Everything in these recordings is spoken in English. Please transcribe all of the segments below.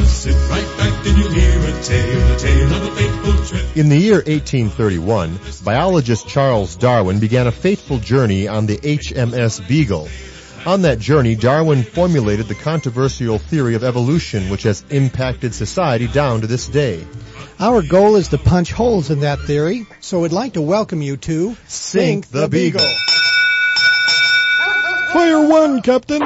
Just sit right back and you'll hear a tale of a fateful trip. In the year 1831, biologist Charles Darwin began a fateful journey on the HMS Beagle. On that journey, Darwin formulated the controversial theory of evolution, which has impacted society down to this day. Our goal is to punch holes in that theory, so we'd like to welcome you to Sink the Beagle. Fire one, Captain.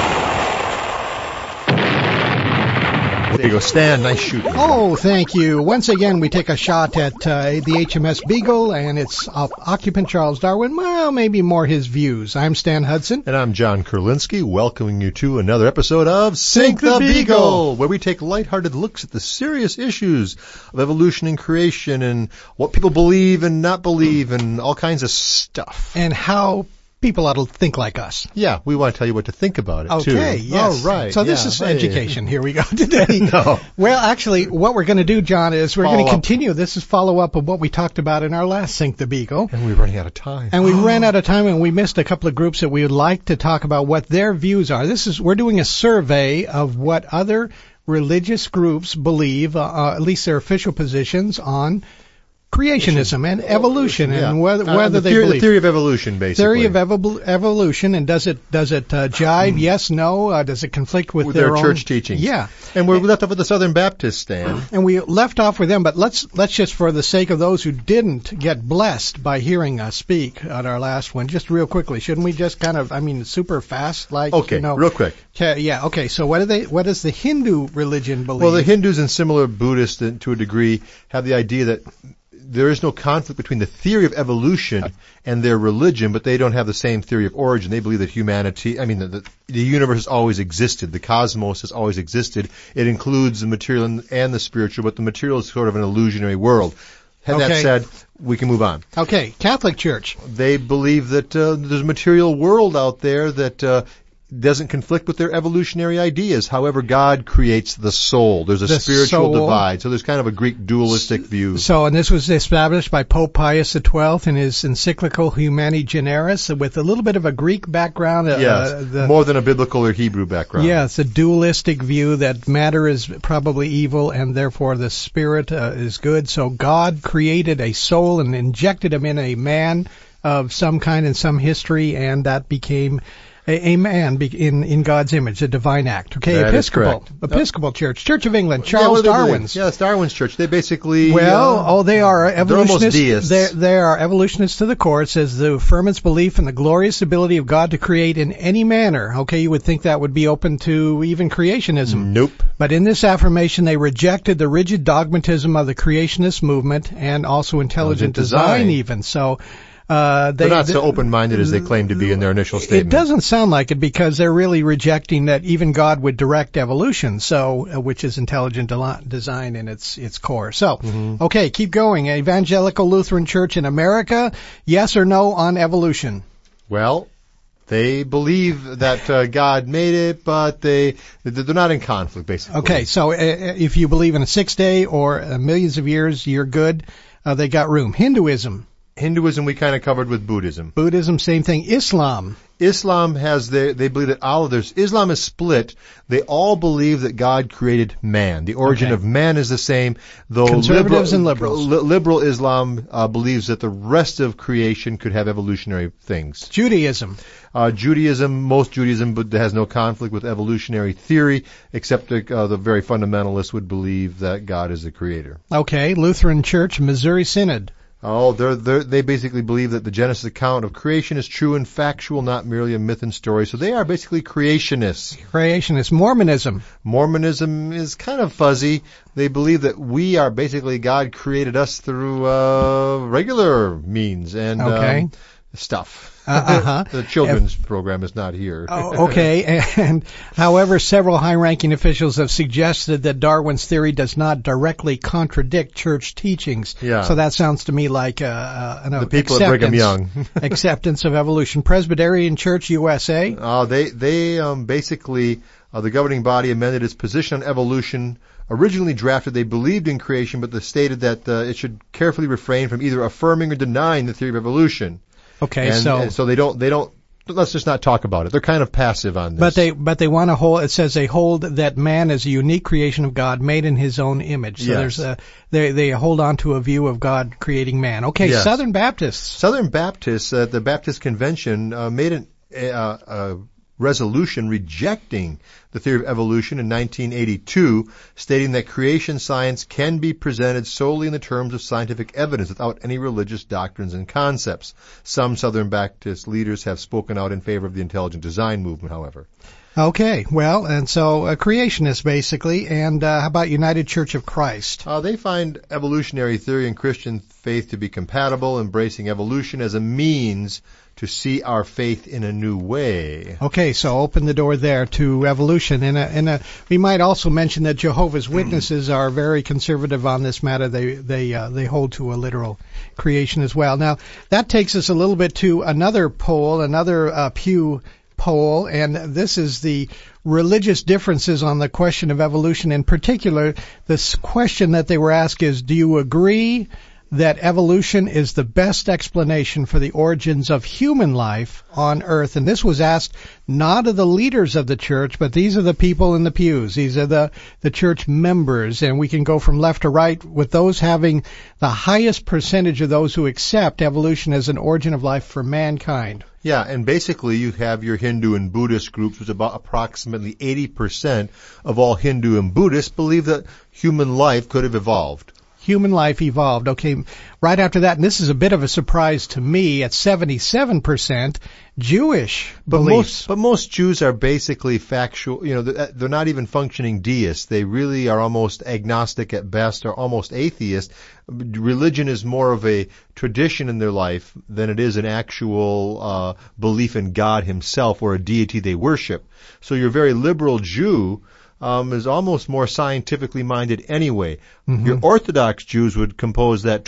There you go, Stan. Nice shooting. Oh, thank you. Once again, we take a shot at the HMS Beagle and its occupant, Charles Darwin. Well, maybe more his views. I'm Stan Hudson. And I'm John Kurlinski, welcoming you to another episode of Sink the Beagle, where we take lighthearted looks at the serious issues of evolution and creation and what people believe and not believe and all kinds of stuff. And how people ought to think like us. Yeah, we want to tell you what to think about it, too. Okay, yes. Oh, right. So this is education. Here we go today. No. Well, actually, what we're going to do, John, is we're going to continue. This is follow-up of what we talked about in our last Sink the Beagle. And we're running out of time. And we ran out of time, and we missed a couple of groups that we would like to talk about what their views are. We're doing a survey of what other religious groups believe, at least their official positions on creationism and evolution, and whether they believe the theory of evolution, basically. Theory of evolution, and does it jive? Yes, no. Does it conflict with their own church teachings? Yeah. And we're left off with the Southern Baptist stand. And we left off with them, but let's just, for the sake of those who didn't get blessed by hearing us speak on our last one, just real quickly, shouldn't we just kind of, super fast, like real quick. Yeah. Okay. So what does the Hindu religion believe? Well, the Hindus and similar Buddhists, to a degree, have the idea that there is no conflict between the theory of evolution and their religion, but they don't have the same theory of origin. They believe that the universe has always existed. The cosmos has always existed. It includes the material and the spiritual, but the material is sort of an illusionary world. That said, we can move on. Okay, Catholic Church. They believe that there's a material world out there that doesn't conflict with their evolutionary ideas. However, God creates the soul. There's a spiritual divide. So there's kind of a Greek dualistic view. So, and this was established by Pope Pius XII in his encyclical Humani Generis with a little bit of a Greek background. Yes, more than a biblical or Hebrew background. Yeah, it's a dualistic view that matter is probably evil and therefore the spirit is good. So God created a soul and injected him in a man of some kind in some history, and that became a man in God's image, a divine act. Okay, that Episcopal Church, Church of England, Charles Darwin's. Yeah, it's Darwin's church. They basically they are evolutionists. They're almost deists. They are evolutionists to the core. It says the affirmance belief in the glorious ability of God to create in any manner. Okay, you would think that would be open to even creationism. Nope. But in this affirmation, they rejected the rigid dogmatism of the creationist movement and also intelligent design even. So they're not so open-minded as they claim to be in their initial statement. It doesn't sound like it because they're really rejecting that even God would direct evolution, which is intelligent design in its core. So, Okay, keep going. Evangelical Lutheran Church in America, yes or no on evolution? Well, they believe that God made it, but they're not in conflict, basically. Okay, so if you believe in a 6-day or millions of years, you're good. They got room. Hinduism we kind of covered with Buddhism. Buddhism, same thing. Islam has they believe that Islam is split. They all believe that God created man. The origin of man is the same, though conservatives and liberals. Liberal Islam believes that the rest of creation could have evolutionary things. Judaism, most Judaism has no conflict with evolutionary theory, except the very fundamentalists would believe that God is the creator. Okay, Lutheran Church, Missouri Synod. Oh, they basically believe that the Genesis account of creation is true and factual, not merely a myth and story. So they are basically creationists. Mormonism is kind of fuzzy. They believe that we are basically God created us through regular means and stuff. The children's program is not here. Okay. And however, several high-ranking officials have suggested that Darwin's theory does not directly contradict church teachings. Yeah. So that sounds to me like the people at Brigham Young acceptance of evolution. Presbyterian Church USA. They basically the governing body amended its position on evolution. Originally drafted, they believed in creation, but they stated that it should carefully refrain from either affirming or denying the theory of evolution. Okay, so they don't let's just not talk about it. They're kind of passive on this. But they want to hold. It says they hold that man is a unique creation of God, made in His own image. So yes. They hold on to a view of God creating man. Okay, yes. Southern Baptists, the Baptist Convention made a resolution rejecting the theory of evolution in 1982, stating that creation science can be presented solely in the terms of scientific evidence without any religious doctrines and concepts. Some Southern Baptist leaders have spoken out in favor of the intelligent design movement, however. Okay, well, and so creationists basically, and how about United Church of Christ? They find evolutionary theory and Christian faith to be compatible, embracing evolution as a means to see our faith in a new way. Okay, so open the door there to evolution. And we might also mention that Jehovah's Witnesses are very conservative on this matter. They hold to a literal creation as well. Now, that takes us a little bit to another poll, another Pew poll, and this is the religious differences on the question of evolution. In particular, this question that they were asked is, do you agree that evolution is the best explanation for the origins of human life on Earth? And this was asked not of the leaders of the church, but these are the people in the pews. These are the church members, and we can go from left to right with those having the highest percentage of those who accept evolution as an origin of life for mankind. Yeah, and basically you have your Hindu and Buddhist groups, which about approximately 80% of all Hindu and Buddhists believe that human life could have evolved. Human life evolved. Okay, right after that, and this is a bit of a surprise to me, at 77%, Jewish beliefs. But most Jews are basically factual, they're not even functioning deists. They really are almost agnostic at best, or almost atheist. Religion is more of a tradition in their life than it is an actual belief in God Himself or a deity they worship. So your very liberal Jew is almost more scientifically minded anyway. Mm-hmm. Your Orthodox Jews would compose that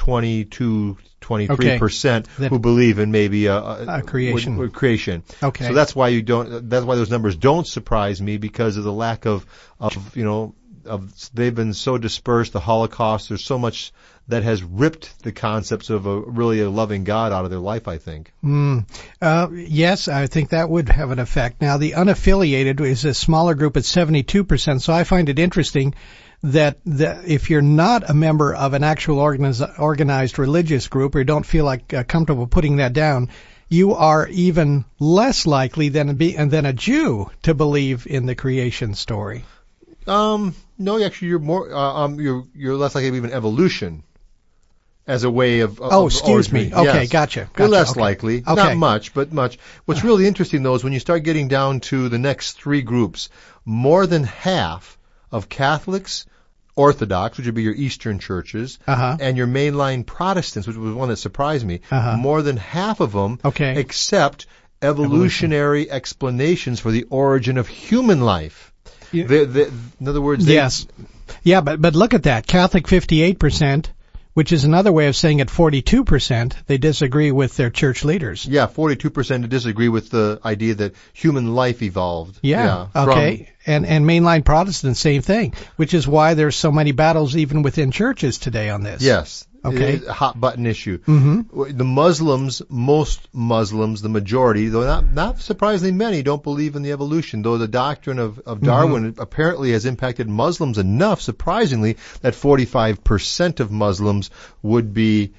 23% who believe in maybe a creation. Creation. Okay. So that's why those numbers don't surprise me, because of the lack of they've been so dispersed, the Holocaust, there's so much that has ripped the concepts of a loving God out of their life, I think. Yes, I think that would have an effect. Now, the unaffiliated is a smaller group at 72%, so I find it interesting that if you're not a member of an actual organized religious group, or don't feel like comfortable putting that down, you are even less likely than a Jew to believe in the creation story. No, actually, you're more you're less likely to believe in evolution as a way of excuse me. Okay, yes. Gotcha. You're less likely. Okay. Not much, but much. What's really interesting, though, is when you start getting down to the next three groups, more than half of Catholics, Orthodox, which would be your Eastern churches, and your mainline Protestants, which was one that surprised me, more than half of them accept evolutionary explanations for the origin of human life. In other words, yes. Yeah, but look at that. Catholic 58%, which is another way of saying at 42%, they disagree with their church leaders. Yeah, 42% disagree with the idea that human life evolved. Yeah okay. And mainline Protestants, same thing, which is why there's so many battles even within churches today on this. Yes. Okay. It's a hot button issue. Mm-hmm. The Muslims, most Muslims, the majority, though not surprisingly many, don't believe in the evolution, though the doctrine of Darwin apparently has impacted Muslims enough, surprisingly, that 45% of Muslims would be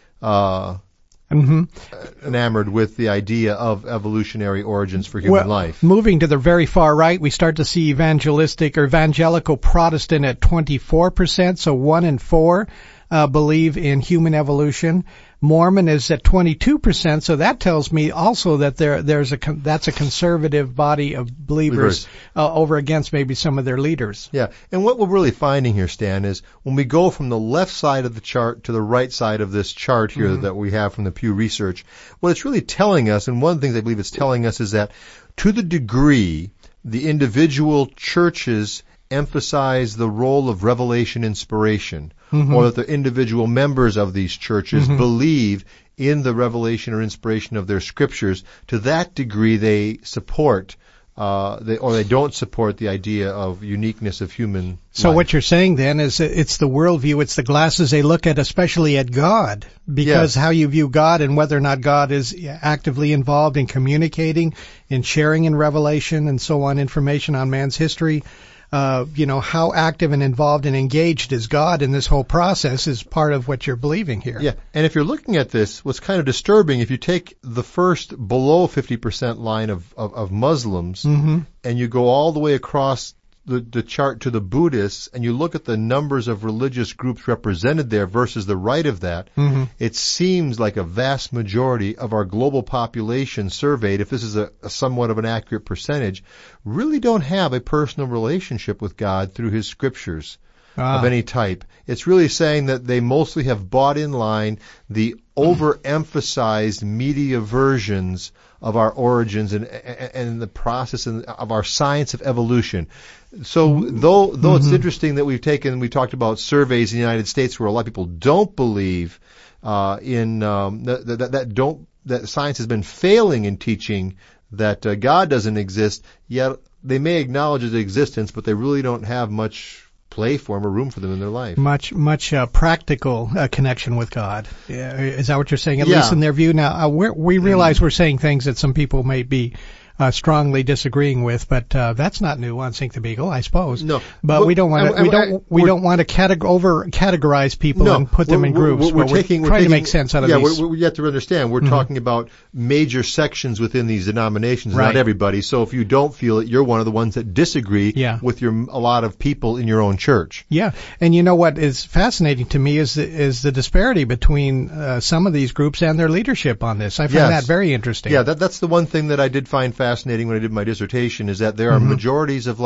enamored with the idea of evolutionary origins for human life. Moving to the very far right, we start to see evangelical Protestant at 24%, so 1 in 4 believe in human evolution. Mormon is at 22%, so that tells me also that that's a conservative body of believers over against maybe some of their leaders. Yeah, and what we're really finding here, Stan, is when we go from the left side of the chart to the right side of this chart here that we have from the Pew Research, what it's really telling us, and one of the things I believe it's telling us, is that to the degree the individual churches emphasize the role of revelation inspiration, or that the individual members of these churches believe in the revelation or inspiration of their scriptures, to that degree they support they don't support the idea of uniqueness of human So life. what you're saying then is that it's the worldview, it's the glasses they look at, especially at God, because how you view God and whether or not God is actively involved in communicating, in sharing in revelation and so on, information on man's history. How active and involved and engaged is God in this whole process is part of what you're believing here. Yeah, and if you're looking at this, what's kind of disturbing, if you take the first below 50% line of Muslims, and you go all the way across the chart to the Buddhists, and you look at the numbers of religious groups represented there versus the right of that, it seems like a vast majority of our global population surveyed, if this is a somewhat of an accurate percentage, really don't have a personal relationship with God through His scriptures of any type. It's really saying that they mostly have bought in line the overemphasized media versions of our origins and the process of our science of evolution. So though it's interesting that we talked about surveys in the United States where a lot of people don't believe that science has been failing in teaching that God doesn't exist, yet they may acknowledge his existence, but they really don't have much play for him or room for them in their life. Much practical connection with God. Is that what you're saying? At least in their view. Now, we realize we're saying things that some people may be strongly disagreeing with, but that's not new on Sink the Beagle, I suppose. No, but we don't want to categorize people and put them in groups. We're trying to make sense out of these. Yeah, you have to understand. We're talking about major sections within these denominations, not everybody. So if you don't feel it, you're one of the ones that disagree with a lot of people in your own church. Yeah, and you know what is fascinating to me is the disparity between some of these groups and their leadership on this. I find that very interesting. Yeah, that's the one thing that I did find fascinating when I did my dissertation, is that there are majorities of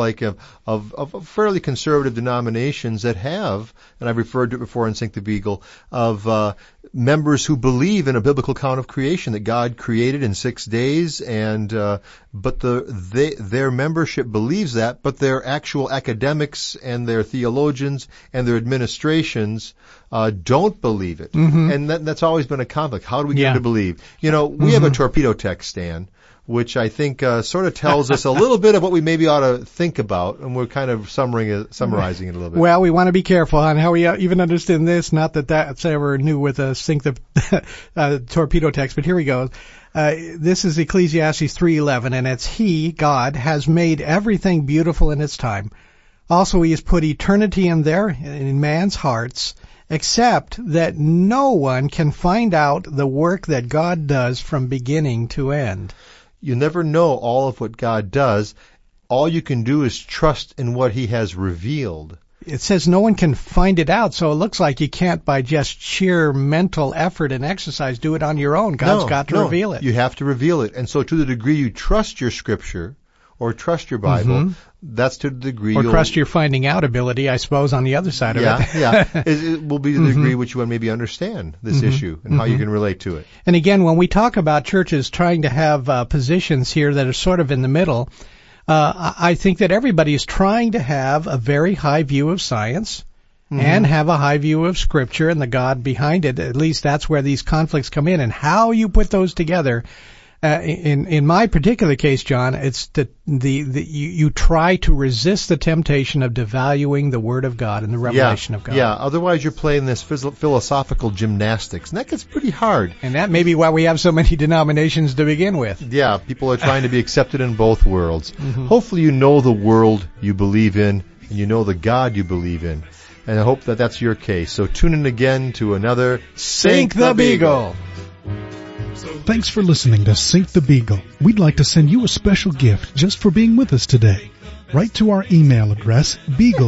fairly conservative denominations that have, and I've referred to it before in Sink the Beagle, of members who believe in a biblical account of creation, that God created in 6 days, and but their membership believes that, but their actual academics and their theologians and their administrations don't believe it, and that's always been a conflict. How do we get them to believe? We have a torpedo text, Stan, which I think sort of tells us a little bit of what we maybe ought to think about, and we're kind of summarizing it a little bit. Well, we want to be careful on how we even understand this. Not that that's ever new with Sink the torpedo text, but here we go. This is Ecclesiastes 3:11, and it's He, God, has made everything beautiful in its time. Also, He has put eternity in man's hearts, except that no one can find out the work that God does from beginning to end. You never know all of what God does. All you can do is trust in what He has revealed. It says no one can find it out, so it looks like you can't, by just sheer mental effort and exercise, do it on your own. God's got to reveal it. You have to reveal it. And so to the degree you trust your Scripture or trust your Bible, that's to the degree you'll trust your finding out ability, I suppose, on the other side of it. It will be the degree which you will maybe understand this issue and how you can relate to it. And again, when we talk about churches trying to have positions here that are sort of in the middle, I think that everybody is trying to have a very high view of science and have a high view of Scripture and the God behind it. At least that's where these conflicts come in, and how you put those together. In my particular case, John, it's that you try to resist the temptation of devaluing the Word of God and the revelation of God. Yeah, otherwise you're playing this philosophical gymnastics, and that gets pretty hard. And that may be why we have so many denominations to begin with. Yeah, people are trying to be accepted in both worlds. Hopefully you know the world you believe in, and you know the God you believe in. And I hope that that's your case. So tune in again to another Sink the Beagle. Thanks for listening to Sink the Beagle. We'd like to send you a special gift just for being with us today. Write to our email address,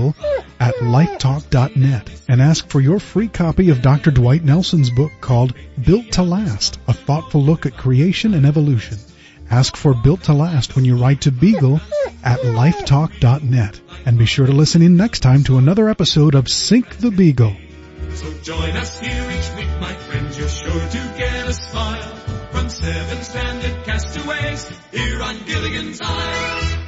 beagle@lifetalk.net, and ask for your free copy of Dr. Dwight Nelson's book called Built to Last, a thoughtful look at creation and evolution. Ask for Built to Last when you write to beagle@lifetalk.net. And be sure to listen in next time to another episode of Sink the Beagle. So join us here each week, my friends, you're sure to get a smile from 7 stranded castaways here on Gilligan's Isle.